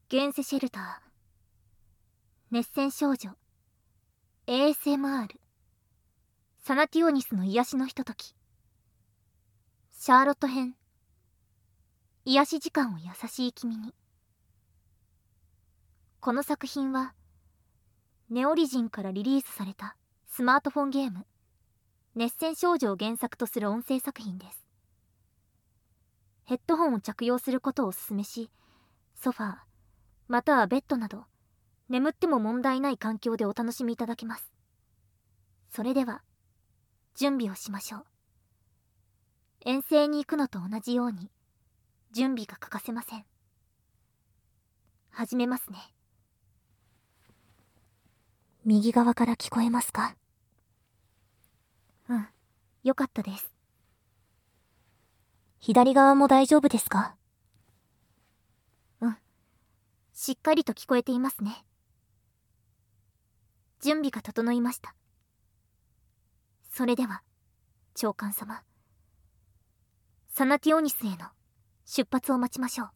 現世シェルター、熱戦少女、 ASMR、 サナティオニスの癒しのひととき、シャーロット編、癒し時間を優しい君に。この作品はネオリジンからリリースされたスマートフォンゲーム熱戦少女を原作とする音声作品です。ヘッドホンを着用することをお勧めし、ソファーまたはベッドなど眠っても問題ない環境でお楽しみいただけます。それでは準備をしましょう。遠征に行くのと同じように準備が欠かせません。始めますね。右側から聞こえますか？うん、よかったです。左側も大丈夫ですか？うん、しっかりと聞こえていますね。準備が整いました。それでは長官様、サナティオニスへの出発を待ちましょう。